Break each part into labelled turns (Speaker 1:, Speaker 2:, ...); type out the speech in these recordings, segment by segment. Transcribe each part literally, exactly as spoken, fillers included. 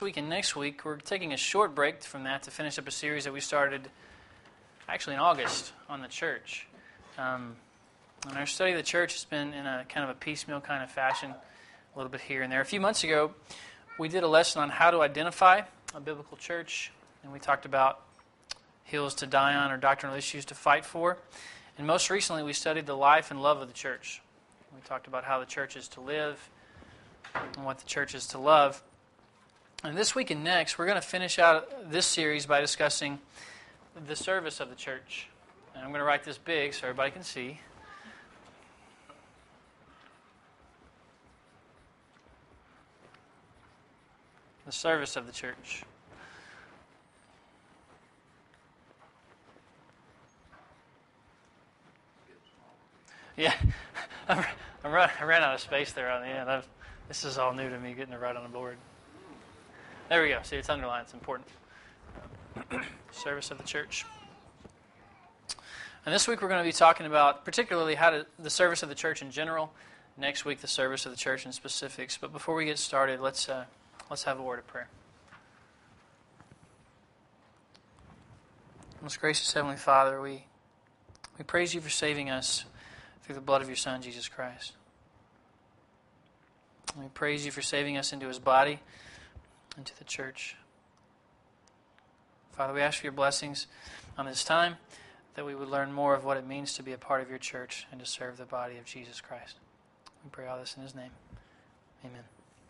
Speaker 1: Week and next week, we're taking a short break from that to finish up a series that we started actually in August on the church. Um, and our study of the church has been in a kind of a piecemeal kind of fashion, a little bit here and there. A few months ago, we did a lesson on how to identify a biblical church, and we talked about hills to die on or doctrinal issues to fight for. And most recently, we studied the life and love of the church. We talked about how the church is to live and what the church is to love. And this week and next, we're going to finish out this series by discussing the service of the church. And I'm going to write this big so everybody can see. The service of the church. Yeah, I ran, I ran out of space there on the end. I've, this is all new to me, getting it right on the board. There we go. See, it's underlined. It's important. Service of the church. And this week we're going to be talking about particularly how to, the service of the church in general. Next week, the service of the church in specifics. But before we get started, let's uh, let's have a word of prayer. Most gracious Heavenly Father, we we praise you for saving us through the blood of your Son, Jesus Christ. We praise you for saving us into his body, into the church. Father, we ask for your blessings on this time, that we would learn more of what it means to be a part of your church and to serve the body of Jesus Christ. We pray all this in his name. Amen.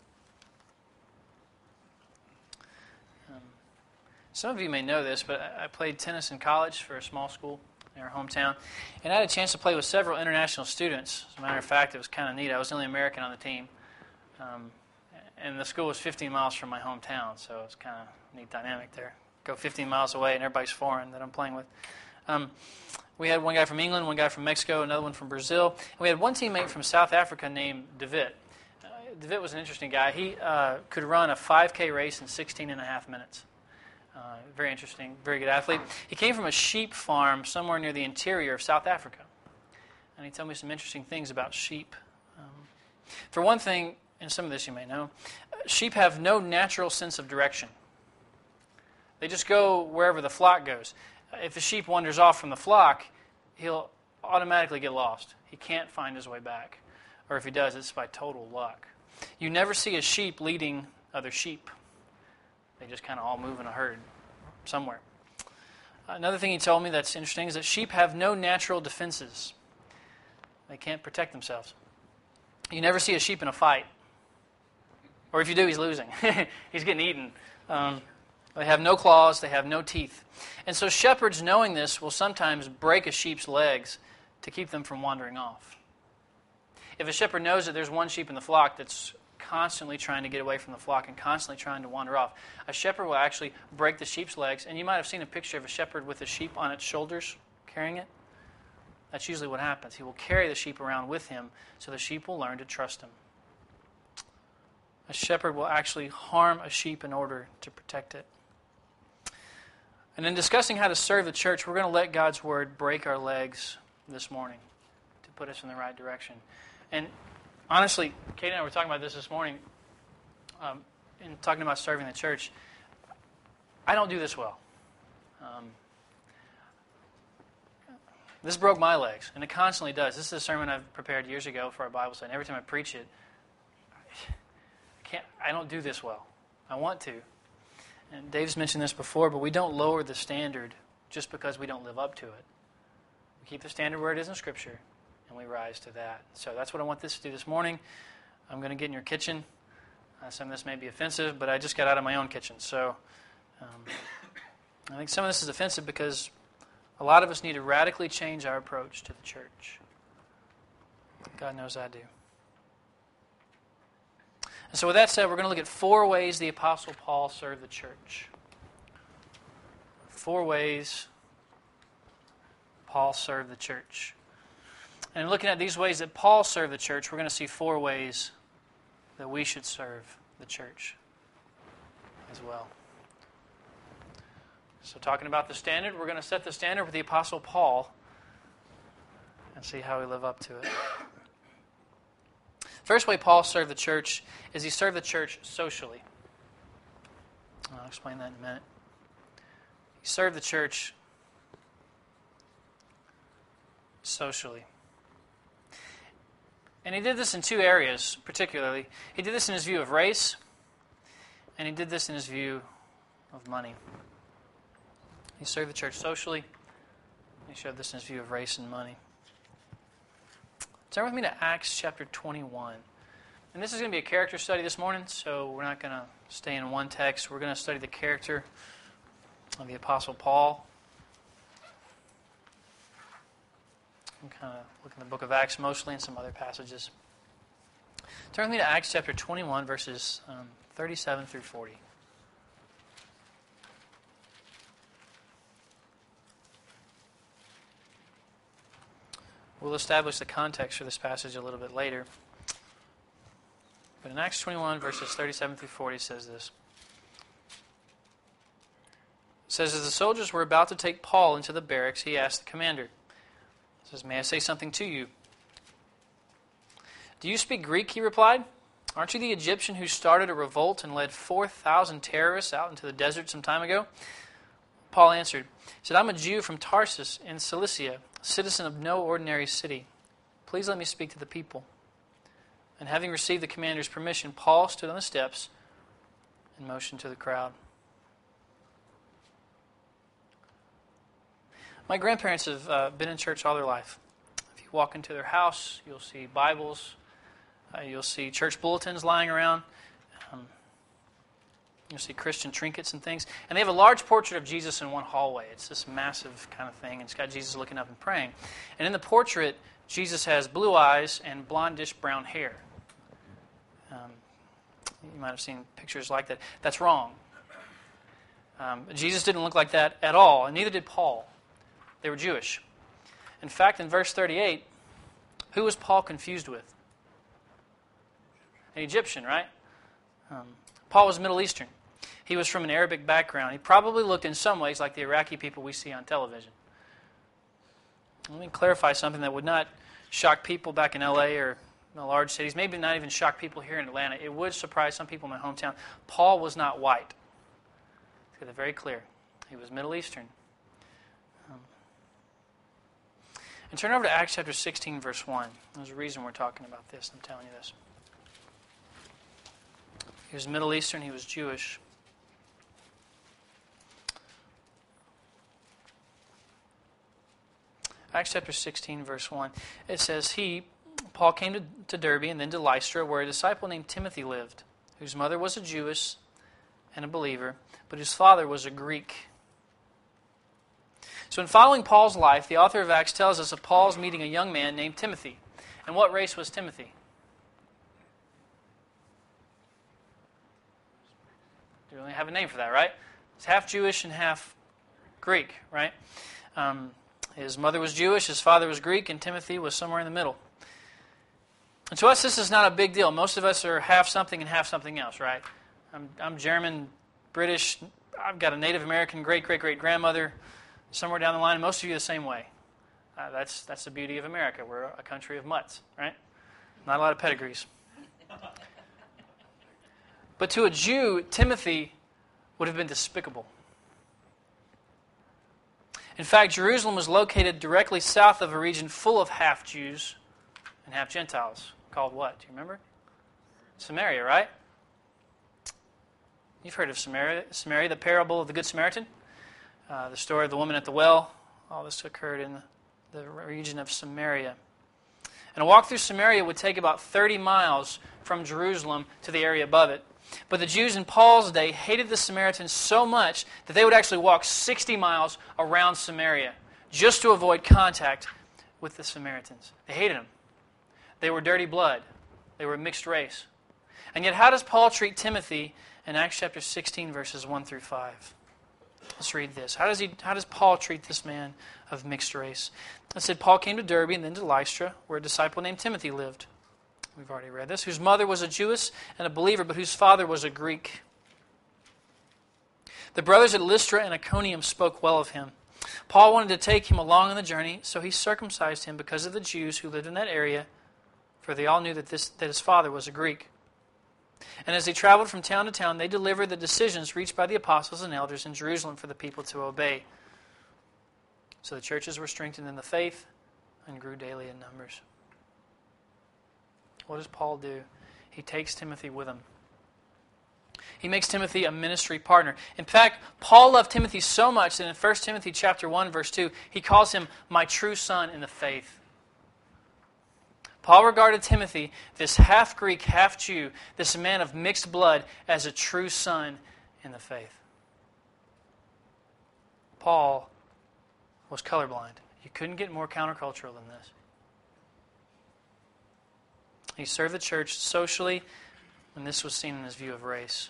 Speaker 1: Um, some of you may know this, but I played tennis in college for a small school in our hometown, and I had a chance to play with several international students. As a matter of fact, it was kind of neat. I was the only American on the team. Um, And the school was fifteen miles from my hometown, so it's kind of a neat dynamic there. Go fifteen miles away, and everybody's foreign that I'm playing with. Um, we had one guy from England, one guy from Mexico, another one from Brazil. And we had one teammate from South Africa named David. Uh, David was an interesting guy. He uh, could run a five K race in sixteen and a half minutes. Uh, very interesting, very good athlete. He came from a sheep farm somewhere near the interior of South Africa. And he told me some interesting things about sheep. Um, for one thing, and some of this you may know, sheep have no natural sense of direction. They just go wherever the flock goes. If a sheep wanders off from the flock, he'll automatically get lost. He can't find his way back. Or if he does, it's by total luck. You never see a sheep leading other sheep. They just kind of all move in a herd somewhere. Another thing he told me that's interesting is that sheep have no natural defenses. They can't protect themselves. You never see a sheep in a fight. Or if you do, he's losing. He's getting eaten. Um, they have no claws. They have no teeth. And so shepherds, knowing this, will sometimes break a sheep's legs to keep them from wandering off. If a shepherd knows that there's one sheep in the flock that's constantly trying to get away from the flock and constantly trying to wander off, a shepherd will actually break the sheep's legs. And you might have seen a picture of a shepherd with a sheep on its shoulders carrying it. That's usually what happens. He will carry the sheep around with him so the sheep will learn to trust him. A shepherd will actually harm a sheep in order to protect it. And in discussing how to serve the church, we're going to let God's word break our legs this morning to put us in the right direction. And honestly, Kate and I were talking about this this morning, um, in talking about serving the church. I don't do this well. Um, this broke my legs, and it constantly does. This is a sermon I've prepared years ago for our Bible study, and every time I preach it, Can't, I don't do this well. I want to. And Dave's mentioned this before, but we don't lower the standard just because we don't live up to it. We keep the standard where it is in Scripture, and we rise to that. So that's what I want this to do this morning. I'm going to get in your kitchen. Uh, some of this may be offensive, but I just got out of my own kitchen. So um, I think some of this is offensive because a lot of us need to radically change our approach to the church. God knows I do. And so with that said, we're going to look at four ways the Apostle Paul served the church. Four ways Paul served the church. And looking at these ways that Paul served the church, we're going to see four ways that we should serve the church as well. So talking about the standard, we're going to set the standard with the Apostle Paul and see how we live up to it. First way Paul served the church is he served the church socially. explain that in a minute. He served the church socially. And he did this in two areas, particularly. He did this in his view of race, and he did this in his view of money. He served the church socially. He showed this in his view of race and money. Turn with me to Acts chapter twenty-one. And this is going to be a character study this morning, so we're not going to stay in one text. We're going to study the character of the Apostle Paul. I'm kind of looking at the book of Acts mostly and some other passages. Turn with me to Acts chapter twenty-one, verses um, thirty-seven through forty. We'll establish the context for this passage a little bit later. But in Acts twenty-one, verses thirty-seven through forty, it says this. It says, as the soldiers were about to take Paul into the barracks, he asked the commander, he says, may I say something to you? Do you speak Greek, he replied. Aren't you the Egyptian who started a revolt and led four thousand terrorists out into the desert some time ago? Paul answered, he said, I'm a Jew from Tarsus in Cilicia, a citizen of no ordinary city. Please let me speak to the people. And having received the commander's permission, Paul stood on the steps and motioned to the crowd. My grandparents have uh, been in church all their life. If you walk into their house, you'll see Bibles, uh, you'll see church bulletins lying around, um, you'll see Christian trinkets and things. And they have a large portrait of Jesus in one hallway. It's this massive kind of thing, and it's got Jesus looking up and praying. And in the portrait, Jesus has blue eyes and blondish brown hair. Um, you might have seen pictures like that. That's wrong. Um, Jesus didn't look like that at all, and neither did Paul. They were Jewish. In fact, in verse thirty-eight, who was Paul confused with? An Egyptian, right? Um, Paul was Middle Eastern. He was from an Arabic background. He probably looked in some ways like the Iraqi people we see on television. Let me clarify something that would not shock people back in L A or in the large cities, maybe not even shock people here in Atlanta. It would surprise some people in my hometown. Paul was not white. Let's get that very clear. He was Middle Eastern. Um, and turn over to Acts chapter sixteen, verse one. There's a reason we're talking about this. I'm telling you this. He was Middle Eastern. He was Jewish. Acts chapter sixteen, verse one. It says, He, Paul, came to, to Derbe and then to Lystra, where a disciple named Timothy lived, whose mother was a Jewess and a believer, but whose father was a Greek. So in following Paul's life, the author of Acts tells us of Paul's meeting a young man named Timothy. And what race was Timothy? You really have a name for that, right? It's half Jewish and half Greek, right? Um, his mother was Jewish, his father was Greek, and Timothy was somewhere in the middle. And to us, this is not a big deal. Most of us are half something and half something else, right? I'm, I'm German, British. I've got a Native American great-great-great-grandmother somewhere down the line, and most of you are the same way. Uh, that's, that's the beauty of America. We're a country of mutts, right? Not a lot of pedigrees. But to a Jew, Timothy would have been despicable. In fact, Jerusalem was located directly south of a region full of half-Jews and half-Gentiles, called what? Do you remember? Samaria, right? You've heard of Samaria, Samaria, the parable of the Good Samaritan, uh, the story of the woman at the well. All this occurred in the, the region of Samaria. And a walk through Samaria would take about thirty miles from Jerusalem to the area above it. But the Jews in Paul's day hated the Samaritans so much that they would actually walk sixty miles around Samaria just to avoid contact with the Samaritans. They hated them. They were dirty blood. They were a mixed race. And yet how does Paul treat Timothy in Acts chapter sixteen, verses one through five? Let's read this. How does he? How does Paul treat this man of mixed race? It said, Paul came to Derbe and then to Lystra, where a disciple named Timothy lived. We've already read this. Whose mother was a Jewess and a believer, but whose father was a Greek. The brothers at Lystra and Iconium spoke well of him. Paul wanted to take him along on the journey, so he circumcised him because of the Jews who lived in that area, for they all knew that, this, that his father was a Greek. And as they traveled from town to town, they delivered the decisions reached by the apostles and elders in Jerusalem for the people to obey. So the churches were strengthened in the faith and grew daily in numbers. What does Paul do? He takes Timothy with him. He makes Timothy a ministry partner. In fact, Paul loved Timothy so much that in First Timothy chapter one, verse two, he calls him my true son in the faith. Paul regarded Timothy, this half-Greek, half-Jew, this man of mixed blood, as a true son in the faith. Paul was colorblind. You couldn't get more countercultural than this. He served the church socially, and this was seen in his view of race.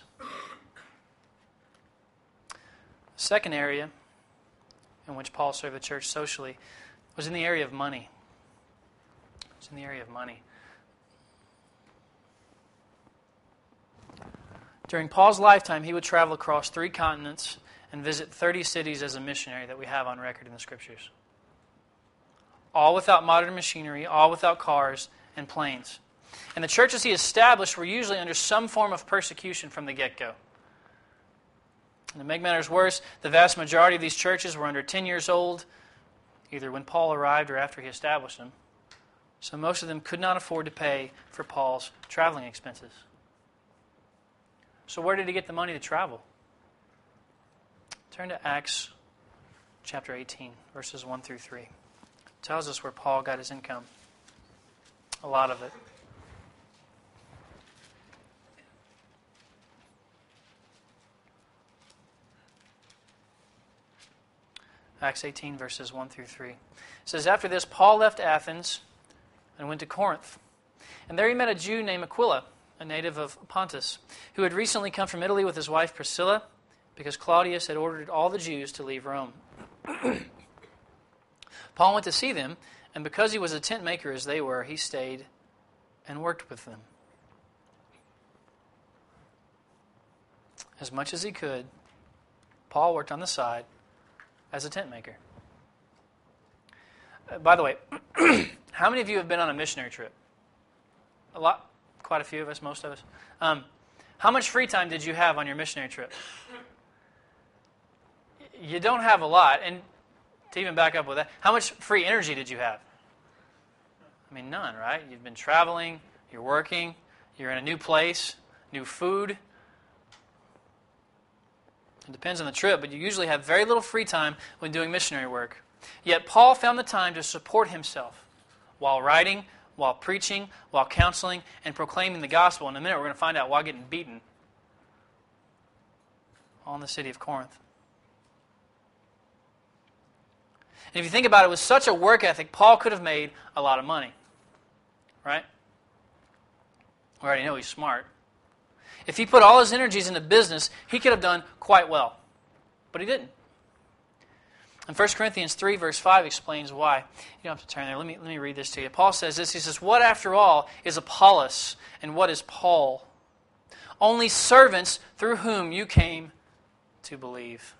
Speaker 1: The second area in which Paul served the church socially was in the area of money. It's in the area of money. During Paul's lifetime, he would travel across three continents and visit thirty cities as a missionary that we have on record in the Scriptures. All without modern machinery, all without cars and planes. And the churches he established were usually under some form of persecution from the get-go. And to make matters worse, the vast majority of these churches were under ten years old, either when Paul arrived or after he established them. So most of them could not afford to pay for Paul's traveling expenses. So where did he get the money to travel? Turn to Acts chapter eighteen, verses one through three. It tells us where Paul got his income. A lot of it. Acts eighteen, verses one through three. It says, after this, Paul left Athens and went to Corinth. And there he met a Jew named Aquila, a native of Pontus, who had recently come from Italy with his wife Priscilla, because Claudius had ordered all the Jews to leave Rome. Paul went to see them, and because he was a tent maker as they were, he stayed and worked with them. As much as he could, Paul worked on the side as a tent maker. Uh, by the way, how many of you have been on a missionary trip? A lot? Quite a few of us, most of us. Um, how much free time did you have on your missionary trip? You don't have a lot. And to even back up with that, how much free energy did you have? I mean, none, right? You've been traveling, you're working, you're in a new place, new food. It depends on the trip, but you usually have very little free time when doing missionary work. Yet Paul found the time to support himself while writing, while preaching, while counseling, and proclaiming the gospel. In a minute, we're going to find out while getting beaten. All in the city of Corinth. And if you think about it, with such a work ethic, Paul could have made a lot of money. Right? We already know he's smart. If he put all his energies into business, he could have done quite well. But he didn't. And First Corinthians three, verse five explains why. You don't have to turn there. Let me, let me read this to you. Paul says this. He says, what after all is Apollos, and what is Paul? Only servants through whom you came to believe.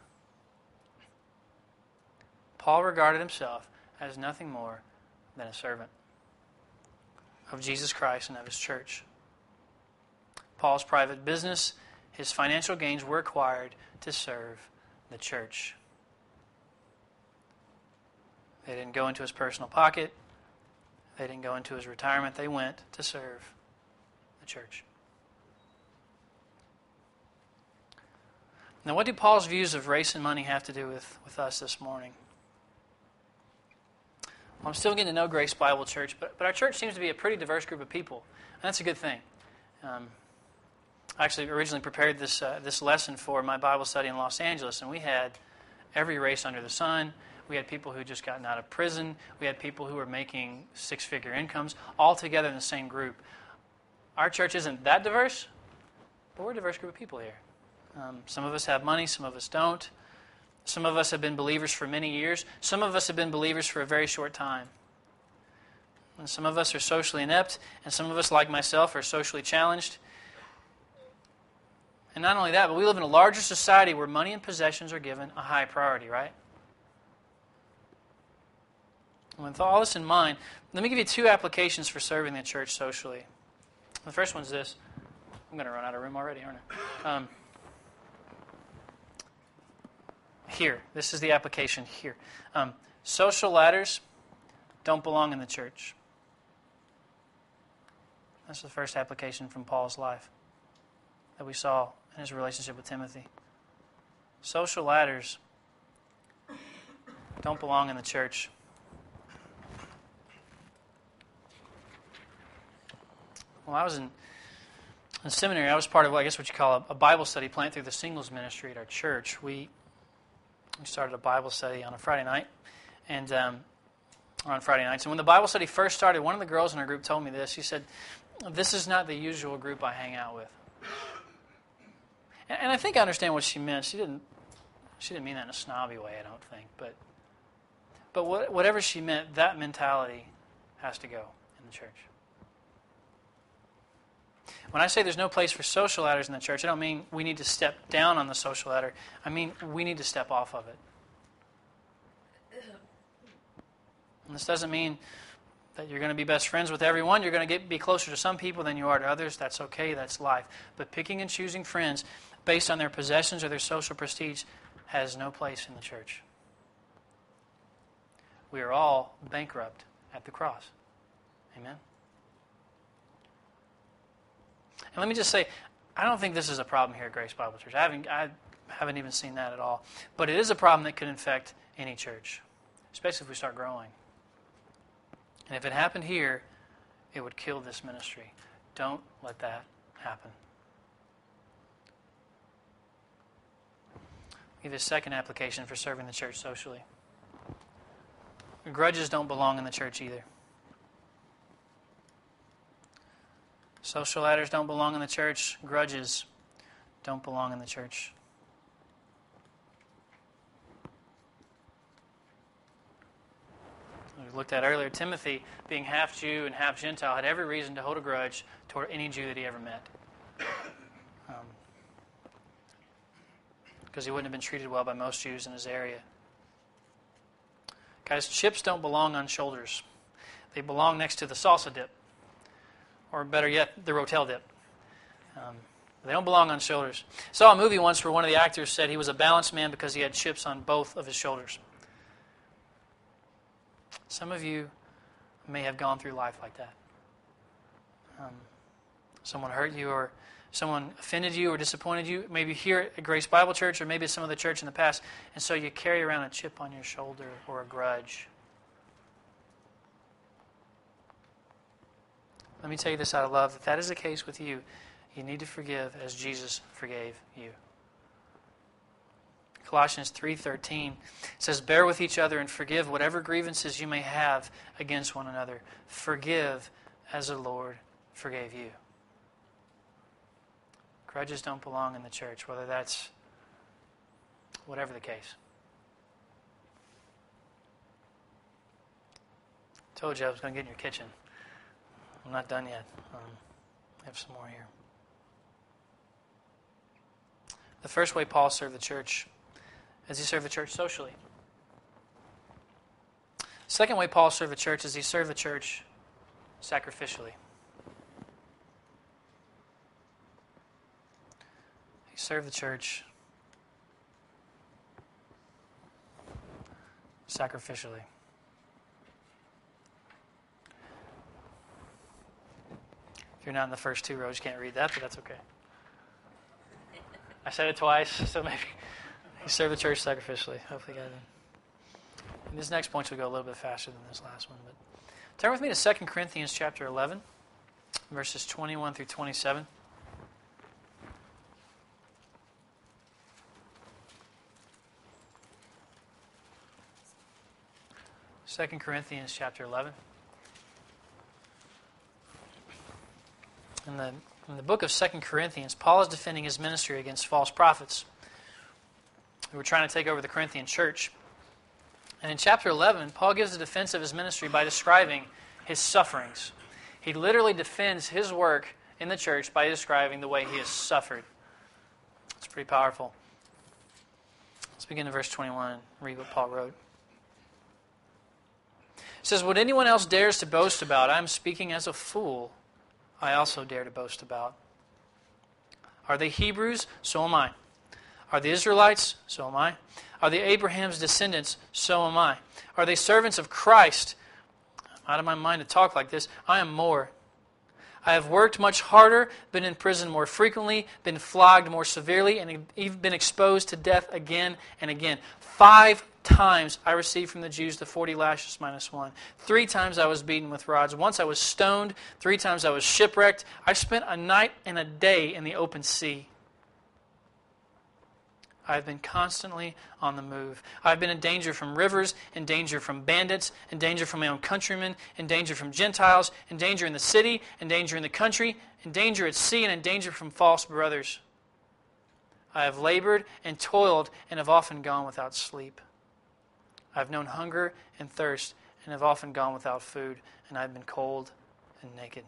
Speaker 1: Paul regarded himself as nothing more than a servant of Jesus Christ and of His church. Paul's private business, his financial gains were acquired to serve the church. They didn't go into his personal pocket. They didn't go into his retirement. They went to serve the church. Now, what do Paul's views of race and money have to do with, with us this morning? Well, I'm still getting to know Grace Bible Church, but, but our church seems to be a pretty diverse group of people, and that's a good thing. Um, I actually originally prepared this uh, this lesson for my Bible study in Los Angeles, and we had every race under the sun. We had people who just gotten out of prison. We had people who were making six-figure incomes, all together in the same group. Our church isn't that diverse, but we're a diverse group of people here. Um, some of us have money, some of us don't. Some of us have been believers for many years. Some of us have been believers for a very short time. And some of us are socially inept, and some of us, like myself, are socially challenged. And not only that, but we live in a larger society where money and possessions are given a high priority, right? And with all this in mind, let me give you two applications for serving the church socially. The first one is this. I'm going to run out of room already, aren't I? Um, here, this is the application here. Um, social ladders don't belong in the church. That's the first application from Paul's life that we saw in his relationship with Timothy. Social ladders don't belong in the church. Well, I was in, in seminary. I was part of, I guess, what you call a, a Bible study planned through the singles ministry at our church. We we started a Bible study on a Friday night, and um, on Friday nights. And when the Bible study first started, one of the girls in our group told me this. She said, "This is not the usual group I hang out with." And, and I think I understand what she meant. She didn't. She didn't mean that in a snobby way, I don't think. But but what, whatever she meant, that mentality has to go in the church. When I say there's no place for social ladders in the church, I don't mean we need to step down on the social ladder. I mean we need to step off of it. And this doesn't mean that you're going to be best friends with everyone. You're going to get be closer to some people than you are to others. That's okay. That's life. But picking and choosing friends based on their possessions or their social prestige has no place in the church. We are all bankrupt at the cross. Amen? And let me just say, I don't think this is a problem here at Grace Bible Church. I haven't, I haven't even seen that at all. But it is a problem that could infect any church, especially if we start growing. And if it happened here, it would kill this ministry. Don't let that happen. I'll give you a second application for serving the church socially. Grudges don't belong in the church either. Social ladders don't belong in the church. Grudges don't belong in the church. We looked at earlier, Timothy, being half Jew and half Gentile, had every reason to hold a grudge toward any Jew that he ever met. Um, because he wouldn't have been treated well by most Jews in his area. Guys, chips don't belong on shoulders. They belong next to the salsa dip. Or better yet, the Rotel dip. Um, they don't belong on shoulders. I saw a movie once where one of the actors said he was a balanced man because he had chips on both of his shoulders. Some of you may have gone through life like that. Um, someone hurt you, or someone offended you or disappointed you, maybe here at Grace Bible Church, or maybe at some other church in the past, and so you carry around a chip on your shoulder or a grudge. Let me tell you this out of love. If that is the case with you, you need to forgive as Jesus forgave you. Colossians three thirteen says, "Bear with each other and forgive whatever grievances you may have against one another. Forgive as the Lord forgave you." Grudges don't belong in the church, whether that's whatever the case. I told you I was going to get in your kitchen. I'm not done yet. Um, I have some more here. The first way Paul served the church is he served the church socially. The second way Paul served the church is he served the church sacrificially. He served the church sacrificially. If you're not in the first two rows, you can't read that, but that's okay. I said it twice, so maybe he served the church sacrificially. Hopefully, you got it in. And this next point will go a little bit faster than this last one. But turn with me to Second Corinthians chapter eleven, verses twenty-one through twenty-seven. Second Corinthians chapter eleven. In the, in the book of Second Corinthians, Paul is defending his ministry against false prophets who were trying to take over the Corinthian church. And in chapter eleven, Paul gives a defense of his ministry by describing his sufferings. He literally defends his work in the church by describing the way he has suffered. It's pretty powerful. Let's begin in verse twenty-one and read what Paul wrote. It says, "What anyone else dares to boast about, I am speaking as a fool. I also dare to boast about. Are they Hebrews? So am I. Are they Israelites? So am I. Are they Abraham's descendants? So am I. Are they servants of Christ? I'm out of my mind to talk like this. I am more. I have worked much harder, been in prison more frequently, been flogged more severely, and even been exposed to death again and again. Five times I received from the Jews the forty lashes minus one. Three times I was beaten with rods. Once I was stoned. Three times I was shipwrecked. I spent a night and a day in the open sea. I have been constantly on the move. I have been in danger from rivers, in danger from bandits, in danger from my own countrymen, in danger from Gentiles, in danger in the city, in danger in the country, in danger at sea, and in danger from false brothers. I have labored and toiled and have often gone without sleep. I have known hunger and thirst and have often gone without food, and I have been cold and naked.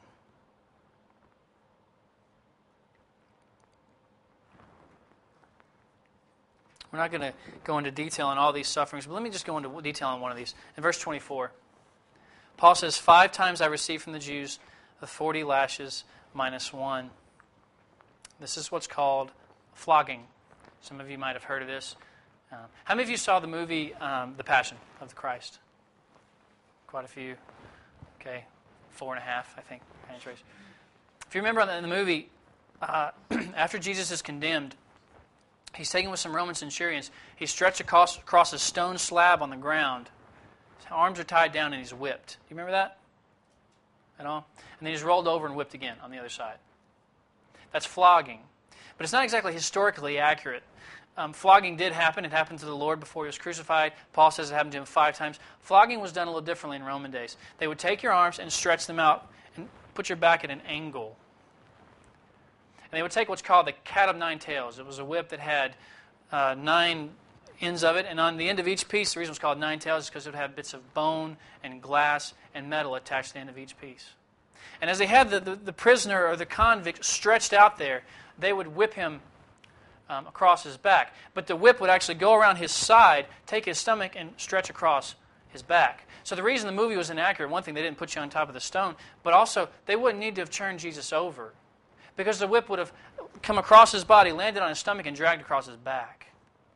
Speaker 1: We're not going to go into detail on all these sufferings, but let me just go into detail on one of these. In verse twenty-four, Paul says, Five times I received from the Jews the forty lashes minus one. This is what's called flogging. Some of you might have heard of this. Um, how many of you saw the movie um, The Passion of the Christ? Quite a few. Okay, four and a half, I think. If you remember in the movie, uh, after Jesus is condemned, he's taken with some Roman centurions. He's stretched across, across a stone slab on the ground. His arms are tied down and he's whipped. Do you remember that at all? And then he's rolled over and whipped again on the other side. That's flogging. But it's not exactly historically accurate. Um, flogging did happen. It happened to the Lord before he was crucified. Paul says it happened to him five times. Flogging was done a little differently in Roman days. They would take your arms and stretch them out and put your back at an angle. And they would take what's called the cat of nine tails. It was a whip that had uh, nine ends of it, and on the end of each piece, the reason it was called nine tails is because it would have bits of bone and glass and metal attached to the end of each piece. And as they had the, the, the prisoner or the convict stretched out there, they would whip him um, across his back. But the whip would actually go around his side, take his stomach, and stretch across his back. So the reason the movie was inaccurate, one thing, they didn't put you on top of the stone, but also they wouldn't need to have turned Jesus over, because the whip would have come across his body, landed on his stomach, and dragged across his back.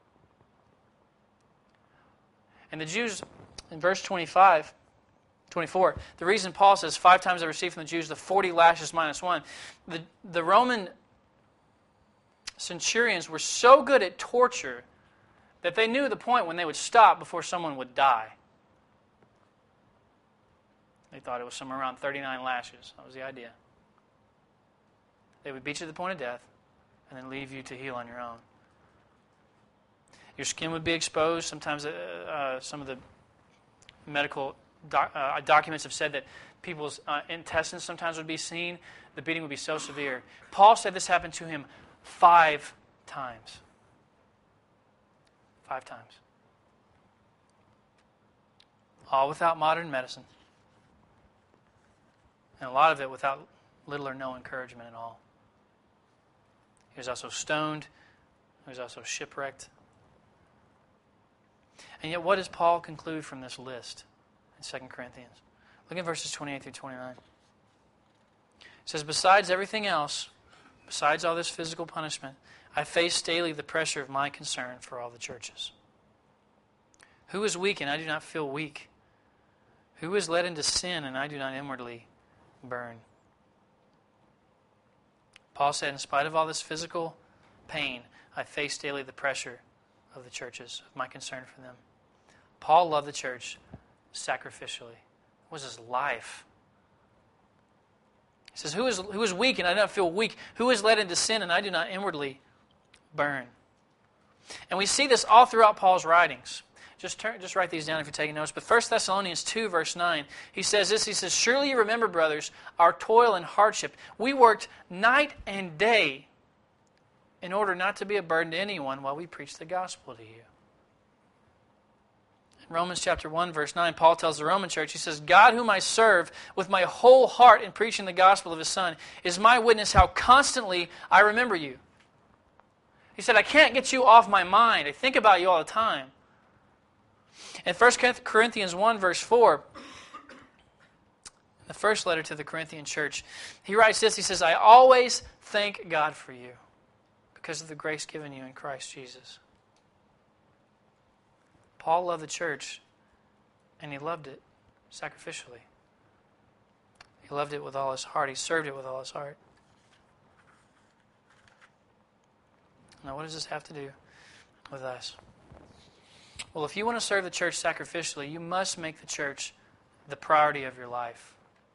Speaker 1: And the Jews, in verse twenty-five, twenty-four, the reason Paul says, five times I received from the Jews the forty lashes minus one, the, the Roman centurions were so good at torture that they knew the point when they would stop before someone would die. They thought it was somewhere around thirty-nine lashes. That was the idea. They would beat you to the point of death and then leave you to heal on your own. Your skin would be exposed. Sometimes uh, uh, some of the medical doc, uh, documents have said that people's uh, intestines sometimes would be seen. The beating would be so severe. Paul said this happened to him five times. Five times. All without modern medicine. And a lot of it without little or no encouragement at all. He was also stoned. He was also shipwrecked. And yet, what does Paul conclude from this list in Second Corinthians? Look at verses twenty-eight through twenty-nine. It says, besides everything else, besides all this physical punishment, I face daily the pressure of my concern for all the churches. Who is weak and I do not feel weak? Who is led into sin and I do not inwardly burn? Paul said, in spite of all this physical pain, I face daily the pressure of the churches, of my concern for them. Paul loved the church sacrificially. It was his life. He says, who is, who is weak and I do not feel weak? Who is led into sin and I do not inwardly burn? And we see this all throughout Paul's writings. Just turn, just write these down if you're taking notes. But First Thessalonians two, verse nine, he says this. He says, surely you remember, brothers, our toil and hardship. We worked night and day in order not to be a burden to anyone while we preach the gospel to you. In Romans chapter one, verse nine, Paul tells the Roman church, he says, God whom I serve with my whole heart in preaching the gospel of his Son is my witness how constantly I remember you. He said, I can't get you off my mind. I think about you all the time. In First Corinthians one, verse four, the first letter to the Corinthian church, he writes this. He says, I always thank God for you. because of the grace given you in Christ Jesus. Paul loved the church, and he loved it sacrificially. He loved it with all his heart. He served it with all his heart. Now, what does this have to do with us? Well, if you want to serve the church sacrificially, you must make the church the priority of your life.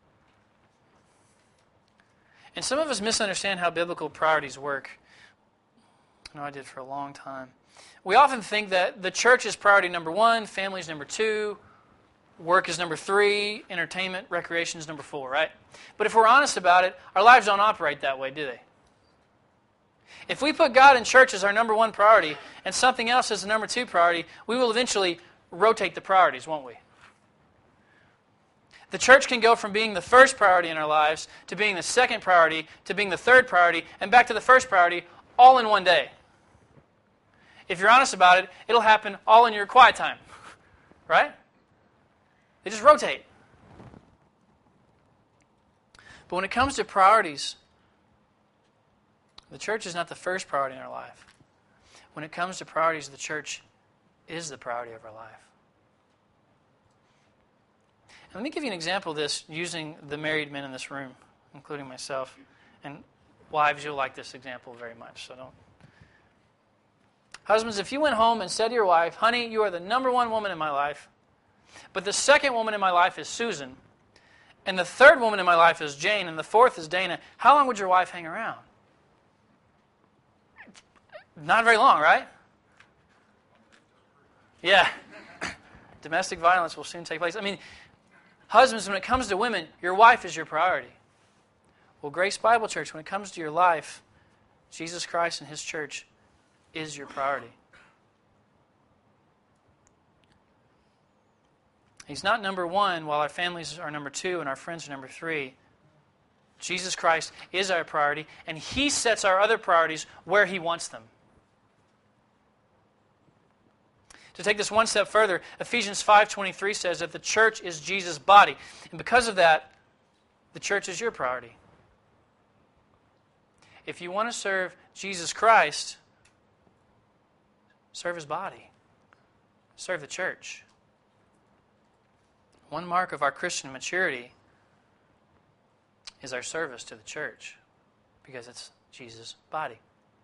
Speaker 1: And some of us misunderstand how biblical priorities work. I know I did for a long time. We often think that the church is priority number one, family is number two, work is number three, entertainment, recreation is number four, right? But if we're honest about it, our lives don't operate that way, do they? If we put God and church as our number one priority and something else as the number two priority, we will eventually rotate the priorities, won't we? The church can go from being the first priority in our lives to being the second priority to being the third priority and back to the first priority all in one day. If you're honest about it, it'll happen all in your quiet time, right? They just rotate. But when it comes to priorities, the church is not the first priority in our life. When it comes to priorities, the church is the priority of our life. And let me give you an example of this using the married men in this room, including myself. And wives, you'll like this example very much, so don't. Husbands, if you went home and said to your wife, honey, you are the number one woman in my life, but the second woman in my life is Susan, and the third woman in my life is Jane, and the fourth is Dana, how long would your wife hang around? Not very long, right? Yeah. Domestic violence will soon take place. I mean, husbands, when it comes to women, your wife is your priority. Well, Grace Bible Church, when it comes to your life, Jesus Christ and His church is your priority. He's not number one while our families are number two and our friends are number three. Jesus Christ is our priority, and He sets our other priorities where He wants them. To take this one step further, Ephesians five twenty-three says that the church is Jesus' body. And because of that, the church is your priority. If you want to serve Jesus Christ, serve His body. Serve the church. One mark of our Christian maturity is our service to the church, because it's Jesus' body.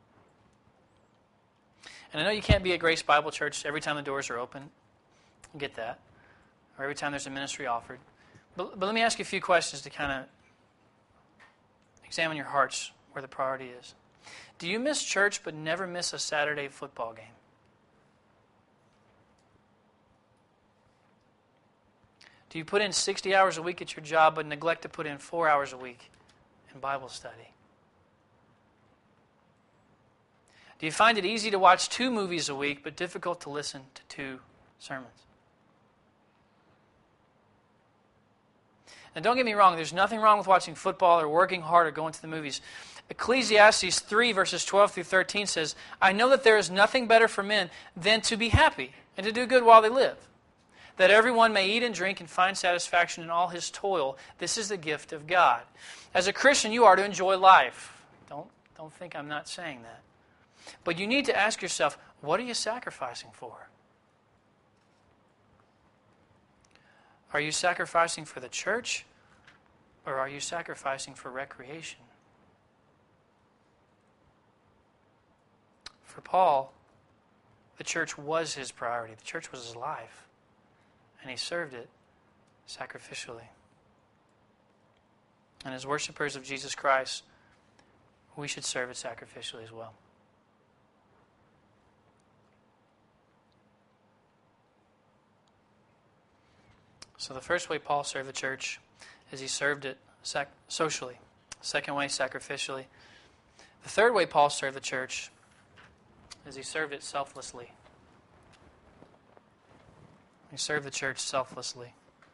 Speaker 1: And I know you can't be at Grace Bible Church every time the doors are open. I get that. Or every time there's a ministry offered. But, but let me ask you a few questions to kind of examine your hearts where the priority is. Do you miss church but never miss a Saturday football game? Do you put in sixty hours a week at your job but neglect to put in four hours a week in Bible study? Do you find it easy to watch two movies a week but difficult to listen to two sermons? And don't get me wrong, there's nothing wrong with watching football or working hard or going to the movies. Ecclesiastes three verses twelve through thirteen says, I know that there is nothing better for men than to be happy and to do good while they live, that everyone may eat and drink and find satisfaction in all his toil. This is the gift of God. As a Christian, you are to enjoy life. Don't, don't think I'm not saying that. But you need to ask yourself, what are you sacrificing for? Are you sacrificing for the church, or are you sacrificing for recreation? For Paul, the church was his priority. The church was his life, and he served it sacrificially. And as worshipers of Jesus Christ, we should serve it sacrificially as well. So the first way Paul served the church is he served it sac- socially. Second way, sacrificially. The third way Paul served the church is he served it selflessly. He served the church selflessly.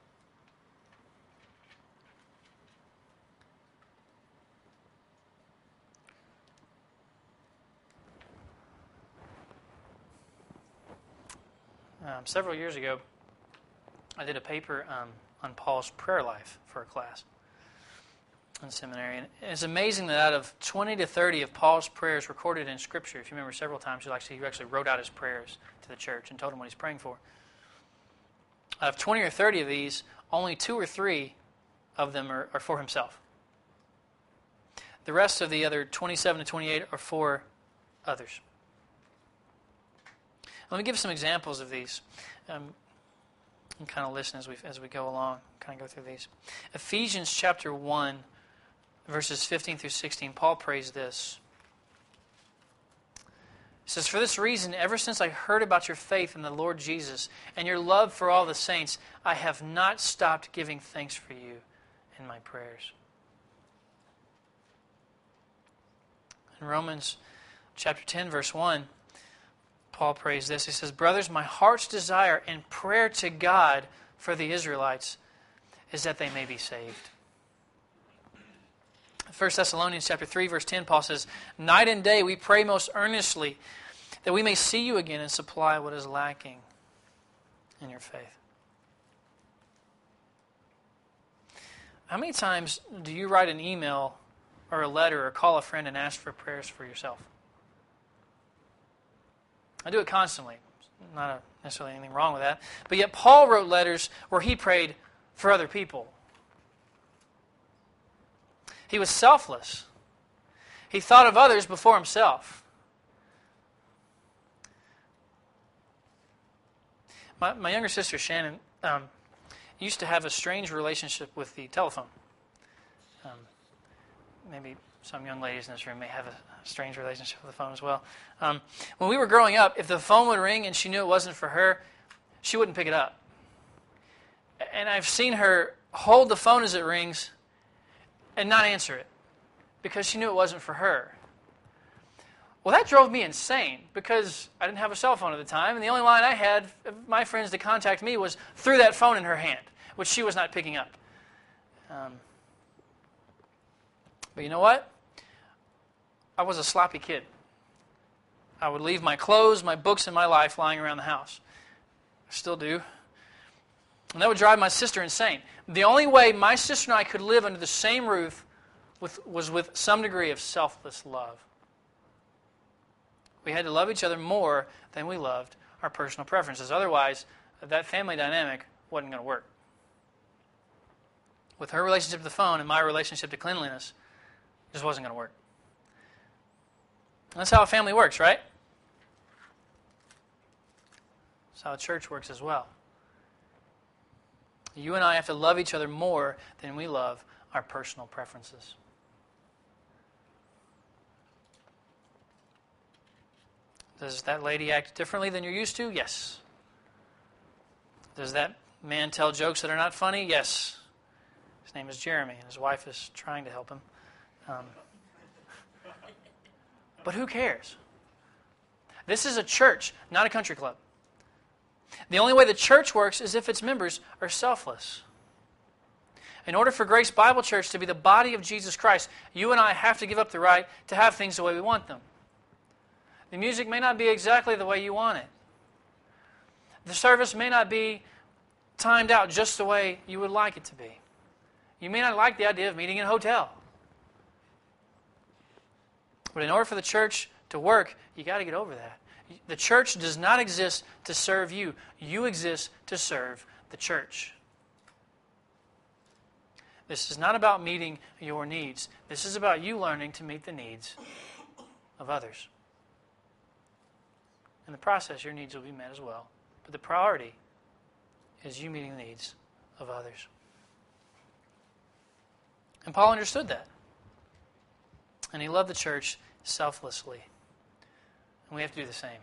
Speaker 1: Um, several years ago, I did a paper um, on Paul's prayer life for a class. in seminary. And it's amazing that out of twenty to thirty of Paul's prayers recorded in Scripture, if you remember several times, he actually, he actually wrote out his prayers to the church and told them what he's praying for. Out of twenty or thirty of these, only two or three of them are, are for himself. The rest of the other twenty-seven to twenty-eight are for others. Let me give some examples of these. Um, and kind of listen as we as we go along, kind of go through these. Ephesians chapter one, verses fifteen through sixteen, Paul prays this. He says, "For this reason, ever since I heard about your faith in the Lord Jesus and your love for all the saints, I have not stopped giving thanks for you in my prayers." In Romans chapter ten, verse one, Paul prays this. He says, "Brothers, my heart's desire and prayer to God for the Israelites is that they may be saved." First Thessalonians chapter three, verse ten, Paul says, "Night and day we pray most earnestly that we may see you again and supply what is lacking in your faith." How many times do you write an email or a letter or call a friend and ask for prayers for yourself? I do it constantly. Not a, necessarily anything wrong with that. But yet Paul wrote letters where he prayed for other people. He was selfless. He thought of others before himself. My, my younger sister, Shannon, um, used to have a strange relationship with the telephone. Um, maybe some young ladies in this room may have a strange relationship with the phone as well. Um, when we were growing up, if the phone would ring and she knew it wasn't for her, she wouldn't pick it up. And I've seen her hold the phone as it rings and not answer it because she knew it wasn't for her. Well, that drove me insane because I didn't have a cell phone at the time, and the only line I had of my friends to contact me was through that phone in her hand, which she was not picking up. Um, but you know what? I was a sloppy kid. I would leave my clothes, my books, and my life lying around the house. I still do. And that would drive my sister insane. The only way my sister and I could live under the same roof with, was with some degree of selfless love. We had to love each other more than we loved our personal preferences. Otherwise, that family dynamic wasn't going to work. With her relationship to the phone and my relationship to cleanliness, it just wasn't going to work. And that's how a family works, right? That's how a church works as well. You and I have to love each other more than we love our personal preferences. Does that lady act differently than you're used to? Yes. Does that man tell jokes that are not funny? Yes. His name is Jeremy, and his wife is trying to help him. Um, but who cares? This is a church, not a country club. The only way the church works is if its members are selfless. In order for Grace Bible Church to be the body of Jesus Christ, you and I have to give up the right to have things the way we want them. The music may not be exactly the way you want it. The service may not be timed out just the way you would like it to be. You may not like the idea of meeting in a hotel. But in order for the church to work, you got to get over that. The church does not exist to serve you. You exist to serve the church. This is not about meeting your needs. This is about you learning to meet the needs of others. In the process, your needs will be met as well. But the priority is you meeting the needs of others. And Paul understood that. And he loved the church selflessly. And we have to do the same.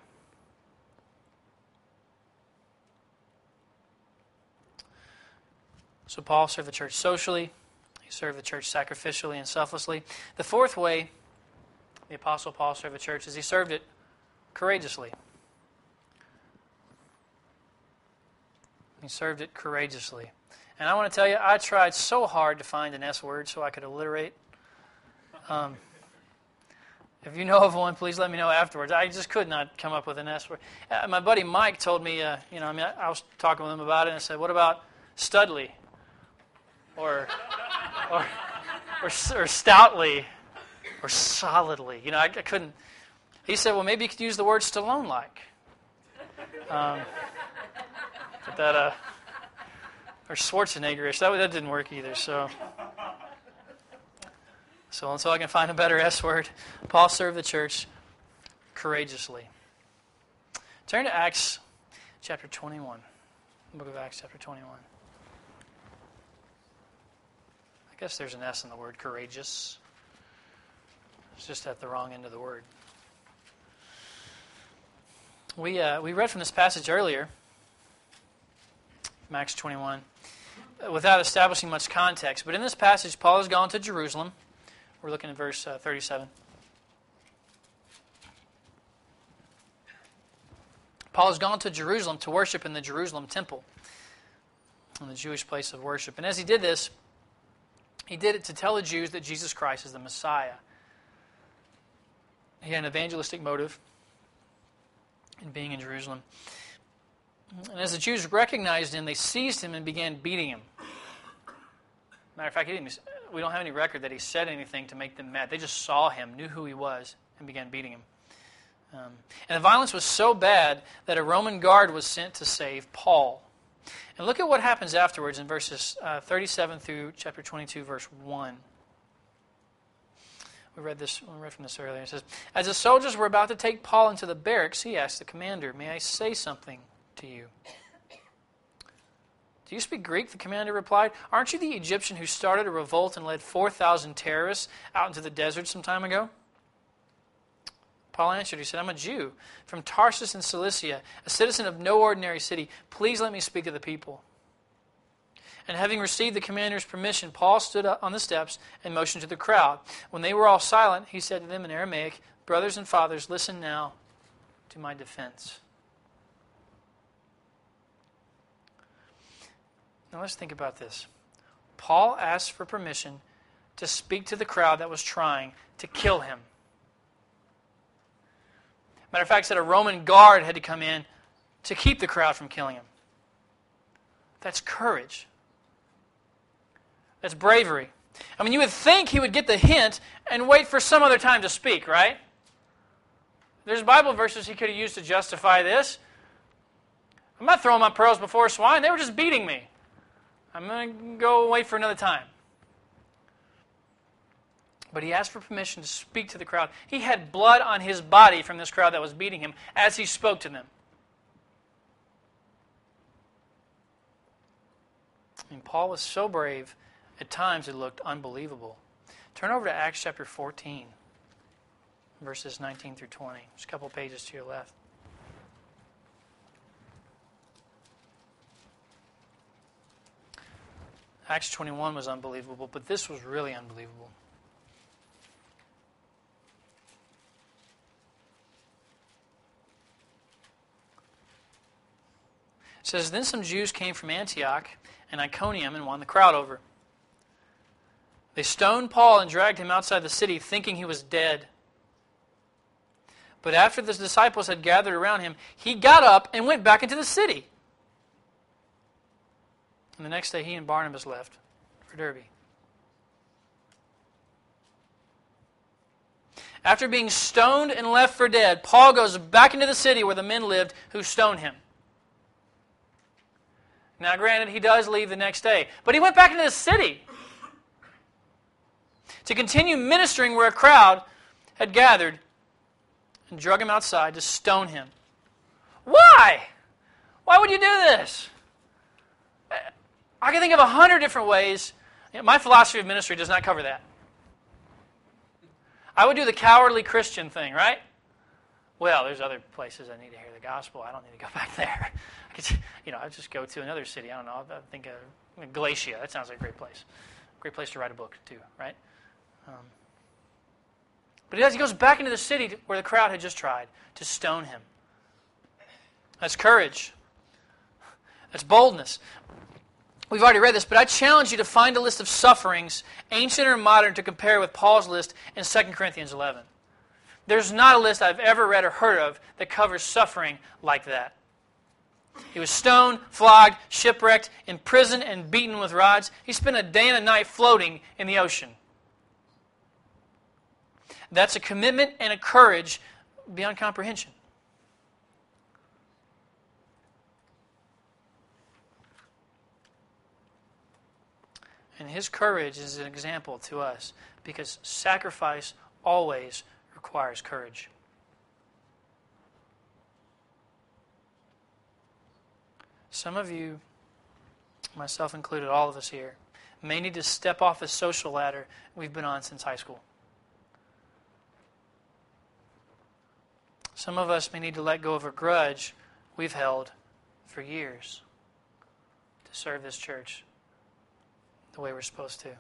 Speaker 1: So Paul served the church socially. He served the church sacrificially and selflessly. The fourth way the Apostle Paul served the church is he served it courageously. He served it courageously. And I want to tell you, I tried so hard to find an S word so I could alliterate. Um, if you know of one, please let me know afterwards. I just could not come up with an S word. Uh, my buddy Mike told me, uh, you know, I mean, I, I was talking with him about it, and I said, "What about Studley?" Or, or, or, or stoutly, or solidly. You know, I, I couldn't. He said, well, maybe you could use the word Stallone-like. Um, but that, uh, or Schwarzenegger-ish. That, that didn't work either, so. So until I can find a better S word, Paul served the church courageously. Turn to Acts chapter twenty-one. Book of Acts chapter twenty-one. I guess there's an S in the word courageous. It's just at the wrong end of the word. We uh, we read from this passage earlier, from Acts twenty-one, without establishing much context. But in this passage, Paul has gone to Jerusalem. We're looking at verse uh, thirty-seven. Paul has gone to Jerusalem to worship in the Jerusalem temple, in the Jewish place of worship. And as he did this, he did it to tell the Jews that Jesus Christ is the Messiah. He had an evangelistic motive in being in Jerusalem. And as the Jews recognized him, they seized him and began beating him. Matter of fact, he didn't, we don't have any record that he said anything to make them mad. They just saw him, knew who he was, and began beating him. Um, and the violence was so bad that a Roman guard was sent to save Paul. And look at what happens afterwards in verses uh, thirty-seven through chapter twenty-two, verse one. We read this. We read from this earlier. It says, as the soldiers were about to take Paul into the barracks, he asked the commander, "May I say something to you?" "Do you speak Greek?" the commander replied. "Aren't you the Egyptian who started a revolt and led four thousand terrorists out into the desert some time ago?" Paul answered, he said, "I'm a Jew from Tarsus in Cilicia, a citizen of no ordinary city. Please let me speak to the people." And having received the commander's permission, Paul stood up on the steps and motioned to the crowd. When they were all silent, he said to them in Aramaic, "Brothers and fathers, listen now to my defense." Now let's think about this. Paul asked for permission to speak to the crowd that was trying to kill him. Matter of fact, said a Roman guard had to come in to keep the crowd from killing him. That's courage. That's bravery. I mean, you would think he would get the hint and wait for some other time to speak, right? There's Bible verses he could have used to justify this. I'm not throwing my pearls before swine. They were just beating me. I'm going to go wait for another time. But he asked for permission to speak to the crowd. He had blood on his body from this crowd that was beating him as he spoke to them. I mean, Paul was so brave, at times it looked unbelievable. Turn over to Acts chapter fourteen, verses nineteen through twenty. Just a couple pages to your left. Acts twenty-one was unbelievable, but this was really unbelievable. It says, then some Jews came from Antioch and Iconium and won the crowd over. They stoned Paul and dragged him outside the city, thinking he was dead. But after the disciples had gathered around him, he got up and went back into the city. And the next day he and Barnabas left for Derbe. After being stoned and left for dead, Paul goes back into the city where the men lived who stoned him. Now, granted, he does leave the next day, but he went back into the city to continue ministering where a crowd had gathered and drug him outside to stone him. Why? Why would you do this? I can think of a hundred different ways. My philosophy of ministry does not cover that. I would do the cowardly Christian thing, right? Well, there's other places I need to hear the gospel. I don't need to go back there. I could, you know, I'd just go to another city. I don't know. I think uh, Galatia. That sounds like a great place. Great place to write a book too, right? Um, but he does. He goes back into the city where the crowd had just tried to stone him. That's courage. That's boldness. We've already read this, but I challenge you to find a list of sufferings, ancient or modern, to compare with Paul's list in Second Corinthians eleven. There's not a list I've ever read or heard of that covers suffering like that. He was stoned, flogged, shipwrecked, imprisoned, and beaten with rods. He spent a day and a night floating in the ocean. That's a commitment and a courage beyond comprehension. And his courage is an example to us because sacrifice always requires courage. Some of you, myself included, all of us here, may need to step off a social ladder we've been on since high school. Some of us may need to let go of a grudge we've held for years to serve this church the way we're supposed to.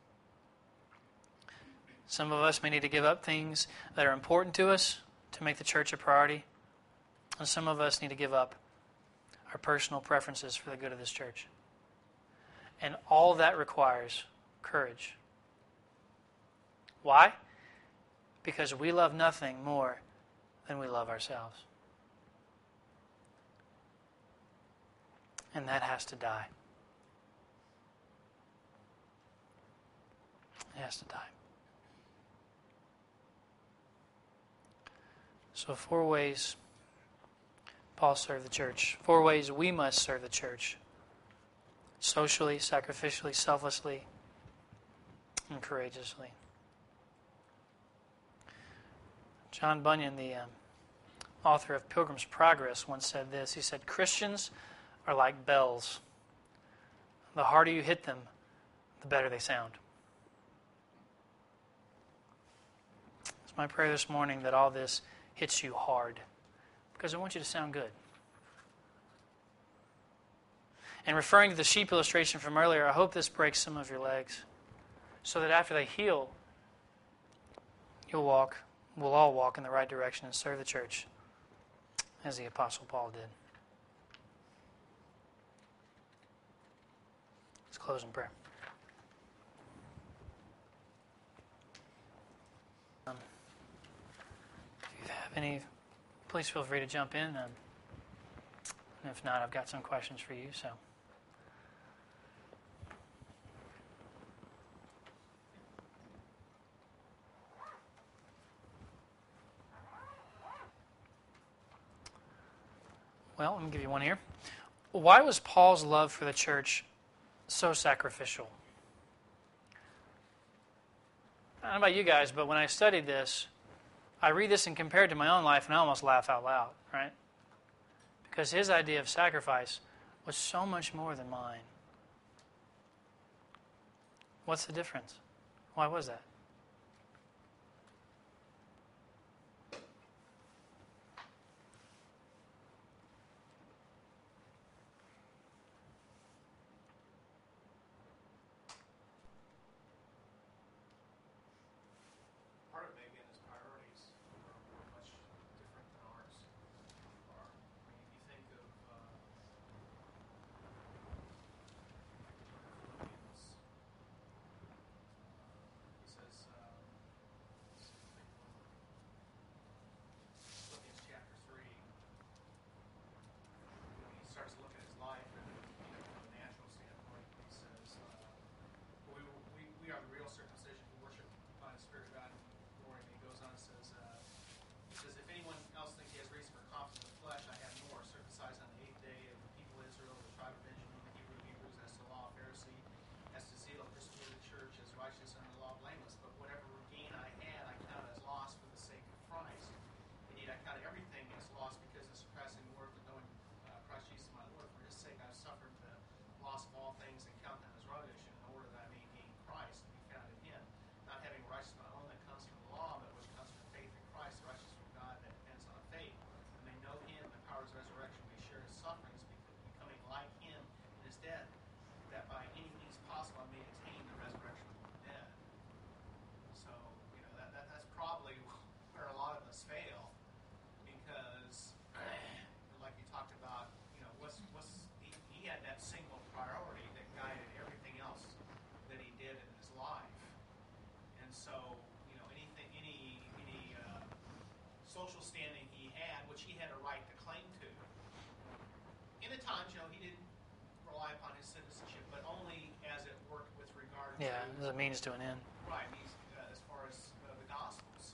Speaker 1: Some of us may need to give up things that are important to us to make the church a priority. And some of us need to give up our personal preferences for the good of this church. And all that requires courage. Why? Because we love nothing more than we love ourselves. And that has to die. It has to die. So four ways Paul served the church. Four ways we must serve the church. Socially, sacrificially, selflessly, and courageously. John Bunyan, the um, author of Pilgrim's Progress, once said this. He said, Christians are like bells. The harder you hit them, the better they sound. It's my prayer this morning that all this hits you hard, because I want you to sound good. And referring to the sheep illustration from earlier, I hope this breaks some of your legs, so that after they heal, you'll walk, we'll all walk in the right direction and serve the church as the Apostle Paul did. Let's close in prayer. Um, if you have any, please feel free to jump in. Um, and if not, I've got some questions for you. So. Well, let me give you one here. Why was Paul's love for the church so sacrificial? I don't know about you guys, but when I studied this, I read this and compare it to my own life, and I almost laugh out loud, right? Because his idea of sacrifice was so much more than mine. What's the difference? Why was that?
Speaker 2: Social standing he had, which he had a right to claim to. In the times, you know, he didn't rely upon his citizenship, but only as it worked with regard
Speaker 1: Yeah,
Speaker 2: to...
Speaker 1: as a means to an end.
Speaker 2: Right, means, uh, as far as uh, the gospel.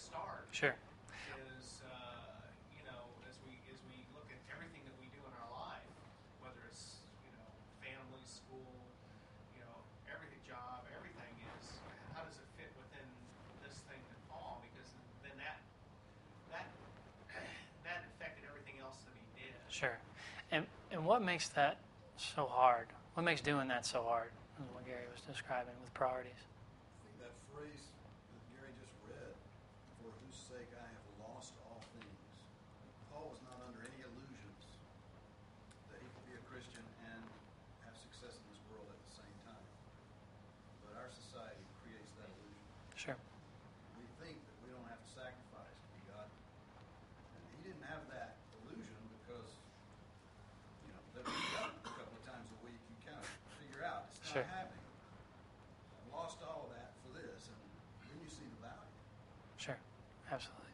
Speaker 2: start.
Speaker 1: Sure.
Speaker 2: Is uh, you know, as we as we look at everything that we do in our life, whether it's you know family, school, you know, every job, everything is how does it fit within this thing that Paul? Because then that that that affected everything else that he did.
Speaker 1: Sure. And and what makes that so hard? What makes doing that so hard? Is what Gary was describing with priorities.
Speaker 3: I think that phrase that Gary just read, for whose sake I have lost all things. Paul was not under any illusions that he could be a Christian and have success in this world at the same time. But our society creates that illusion.
Speaker 1: Sure.
Speaker 3: We think that we don't have to sacrifice to be God. And he didn't have that illusion because, you know, that we got a couple of times a week, you kind of figure out it's not
Speaker 1: Sure.
Speaker 3: happening. I've lost all of that for this, and then you see the value.
Speaker 1: Sure. Absolutely.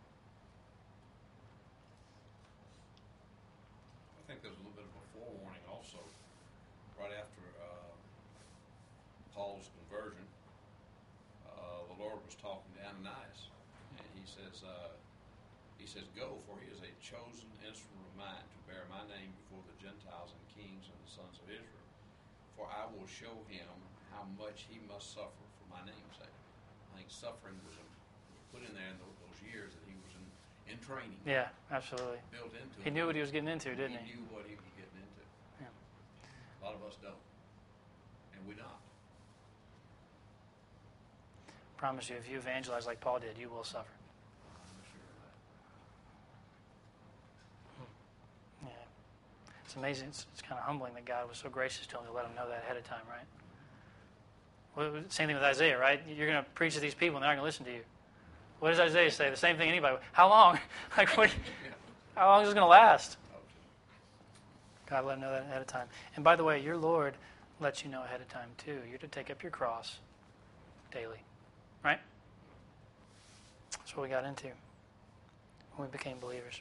Speaker 4: I think there's a little bit of a forewarning also. Right after uh, Paul's conversion, uh, the Lord was talking to Ananias, and he says, uh, "He says, go, for he is a chosen instrument of mine to bear my name before the Gentiles and kings and the sons of Israel. For I will show him how much he must suffer for my name's sake." I think suffering was put in there in those, those years that he was in, in training,
Speaker 1: Yeah, absolutely.
Speaker 4: built into
Speaker 1: He
Speaker 4: it.
Speaker 1: knew what he was getting into, didn't
Speaker 4: He
Speaker 1: he?
Speaker 4: knew what he was getting into.
Speaker 1: Yeah.
Speaker 4: A lot of us don't, and we not.
Speaker 1: Promise you, if you evangelize like Paul did, you will suffer.
Speaker 4: I'm sure of that.
Speaker 1: Yeah. It's amazing. It's, it's kind of humbling that God was so gracious to him to let him know that ahead of time, right? Well, same thing with Isaiah, right? You're going to preach to these people and they're not going to listen to you. What does Isaiah say? The same thing anybody. How long? Like, what? How long is this going to last? God let him know that ahead of time. And by the way, your Lord lets you know ahead of time too. You're to take up your cross daily, right? That's what we got into when we became believers.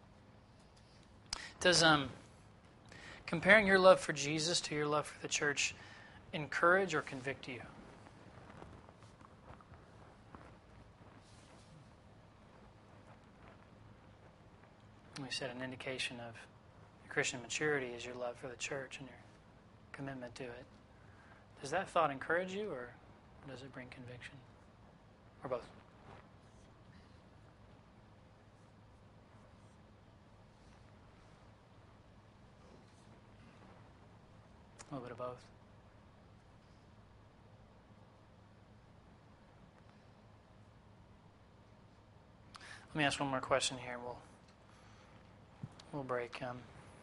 Speaker 1: Does um comparing your love for Jesus to your love for the church encourage or convict you? We said an indication of your Christian maturity is your love for the church and your commitment to it. Does that thought encourage you, or does it bring conviction? Or both? A little bit of both. Let me ask one more question here, and we'll we'll break. Um,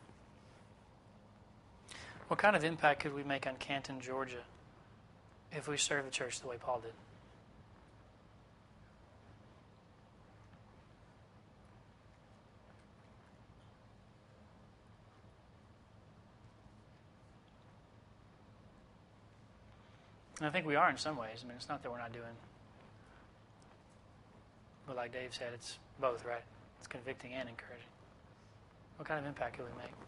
Speaker 1: what kind of impact could we make on Canton, Georgia, if we serve the church the way Paul did? And I think we are in some ways. I mean, it's not that we're not doing, but like Dave said, it's both, right? It's convicting and encouraging. What kind of impact could we make?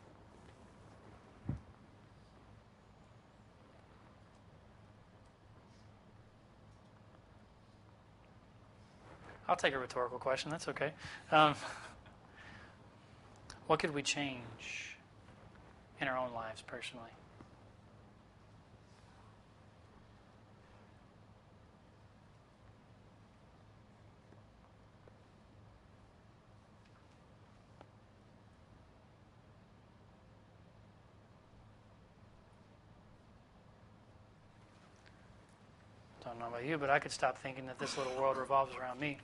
Speaker 1: I'll take a rhetorical question. That's okay. Um, what could we change in our own lives personally? I don't know about you, but I could stop thinking that this little world revolves around me.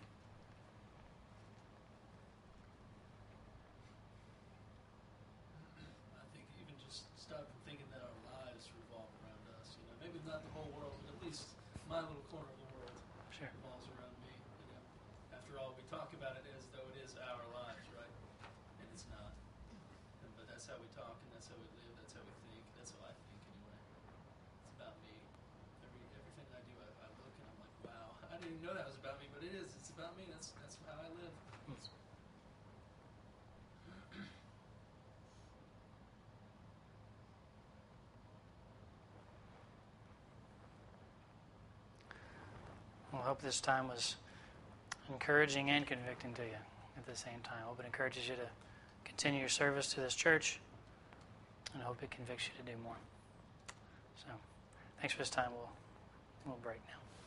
Speaker 5: I think even just stop from thinking that our lives revolve around us. You know, maybe not the whole world, but at least my little corner of the world
Speaker 1: Sure.
Speaker 5: revolves around me. You know, after all, we talk about it as though it is our lives, right? And it's not. And, but that's how we talk, and that's how we live. That's how we think. That's how I think, anyway. It's about me. Every everything I do, I, I look and I'm like, wow, I didn't even know that was about me, but it is. It's about me. That's that's how I live.
Speaker 1: Well, I hope this time was encouraging and convicting to you at the same time. I hope it encourages you to continue your service to this church, and I hope it convicts you to do more. So, thanks for this time. We'll, we'll break now.